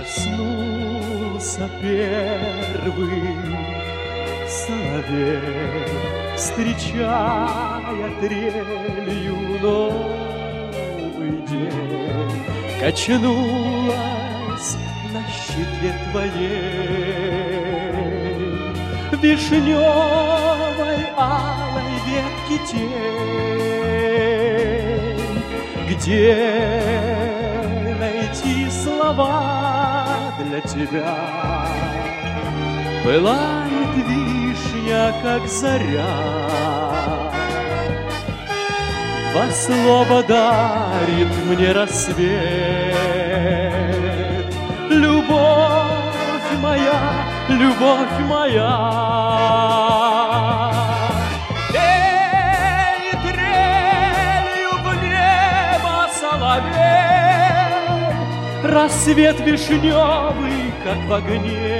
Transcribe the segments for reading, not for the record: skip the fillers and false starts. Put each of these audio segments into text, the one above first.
Проснулся первый соловей, встречая трелью новый день. Качнулась на щеке твоей вишневой алой ветки тень. Где найти слова для тебя? Пылает вишня, как заря. Два слова дарит мне рассвет. Любовь моя, любовь моя. Эй, трелью в небо соловей, рассвет вишневый, как в огне.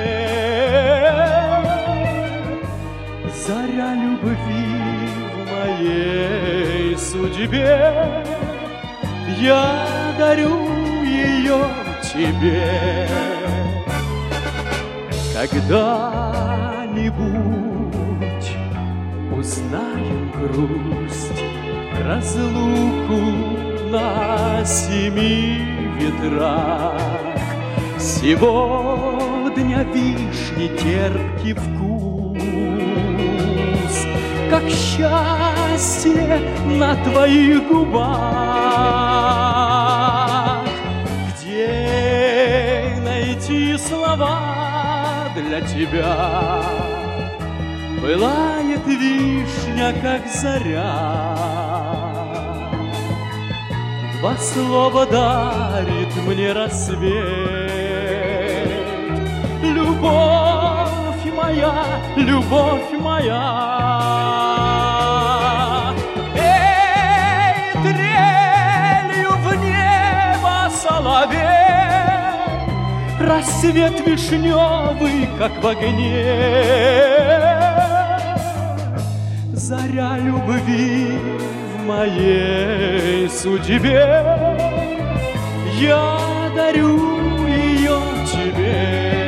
Заря любви в моей судьбе, я дарю ее тебе. Когда-нибудь узнаем грусть, разлуку на семи ветрах. Сегодня вишни терпкий вкус, как счастье на твоих губах. Где найти слова для тебя? Пылает вишня, как заря. Два слова дарит мне рассвет. Любовь моя, любовь моя. Эй, трелью в небо соловей, рассвет вишневый, как в огне. Заря любви в моей судьбе, я дарю ее тебе.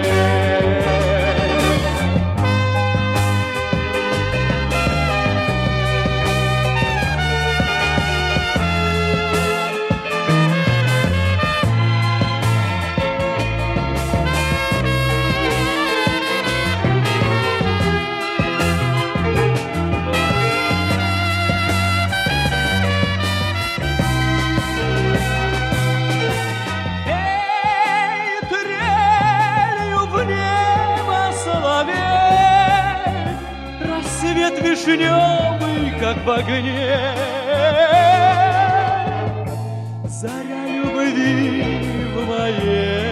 Рассвет вишневый, как в огне. Заря любви в моей